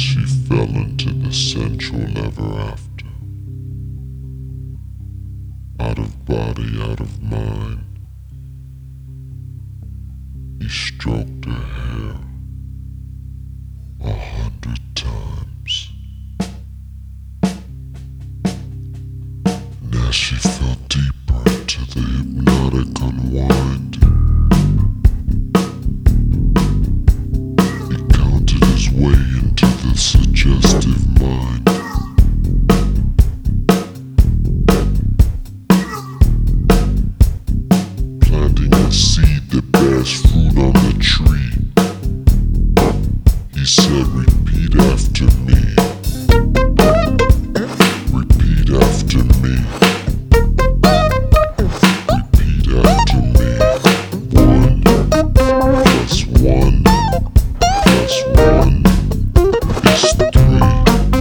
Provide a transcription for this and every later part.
she fell into the sensual ever after. Out of body, out of mind, he stroked her hair 100 times. And as she fell deeper into the hypnotic unwind, he counted his way into the suggestive mind. Planting a seed that bears fruit on the tree. He said, repeat after me. Repeat after me. Repeat after me. 1 plus 1 plus 1 is 3.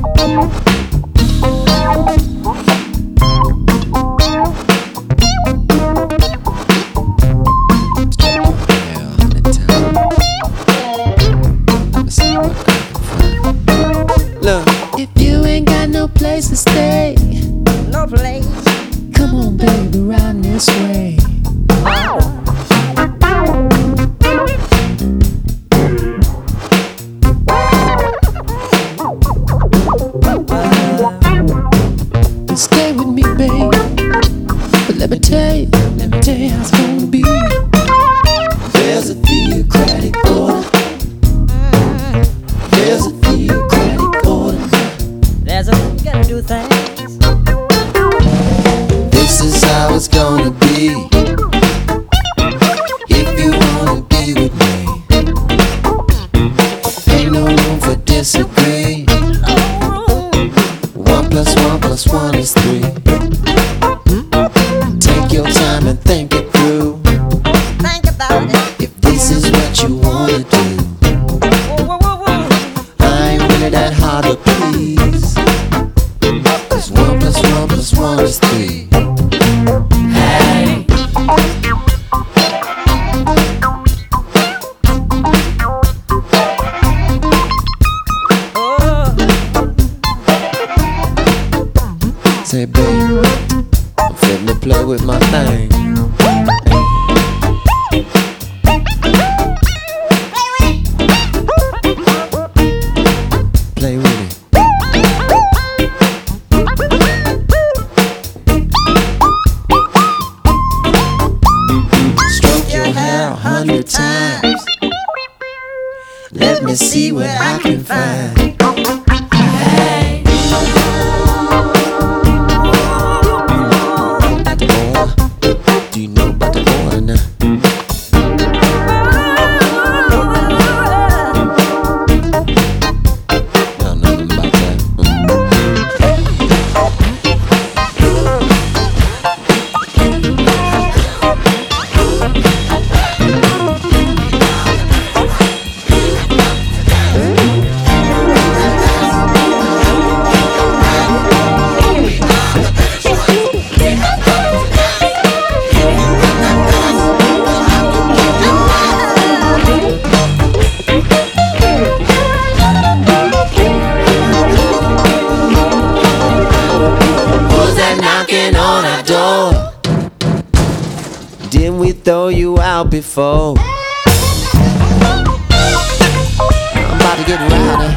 Look, if you ain't got no place to stay, No place. come on, baby, round this way. Stay with me, babe. But let me tell you how it's gonna be. There's a theocratic order. There's a theocratic order. There's a way you gotta do things. This is how it's gonna be. If you wanna be with me, ain't no room for disagree. 1 plus 1 plus 1 is 3. Take your time and think it through. Think about it. If this is what you wanna do, Whoa, whoa, whoa, whoa. I ain't really that hard to please. 'Cause 1 plus 1 plus 1 is 3. Hey. Oh, Say, babe, I'm fitting to play with my thing. Play with it. Stroke your hair 100 times. Let me see what I can find. Hey. Do you know about the order now? No, nothing about that. Who's that knocking on our door? Didn't we throw you out before? I'm about to get rowdy.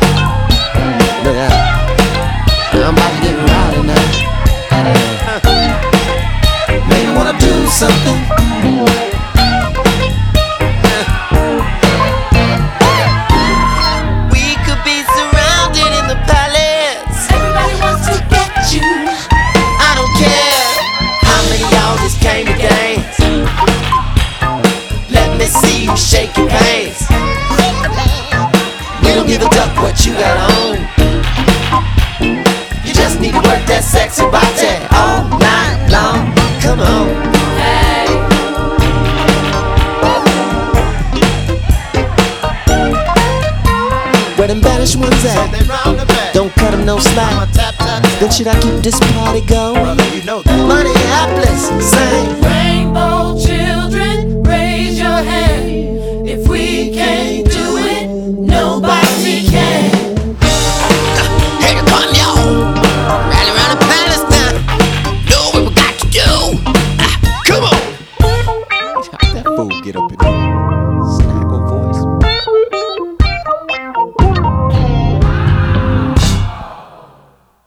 Yeah. I'm about to get rowdy now. Maybe wanna do something. We could be surrounded in the palace. Everybody wants to get you. I don't care how many y'all just came to dance. Let me see you shake your pants. We don't give a duck what you got on. You just need to work that sexy body all night long. Come on. Hey. Where them baddest ones at? Don't cut them no slack. Then should I keep this party going? Minneapolis, sing. Rainbow children, raise your hand. If we can't do it, nobody can. get up in it.